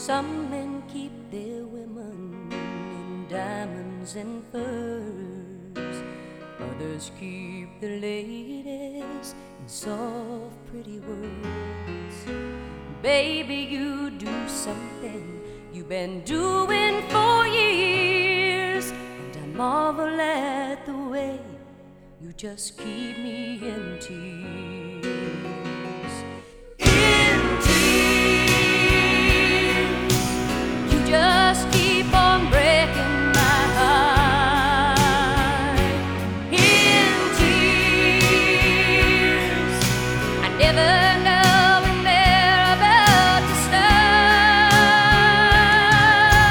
Some men keep their women in diamonds and furs. Others keep their ladies in soft, pretty words. Baby, you do something you've been doing for years, and I marvel at the way you just keep me in tears.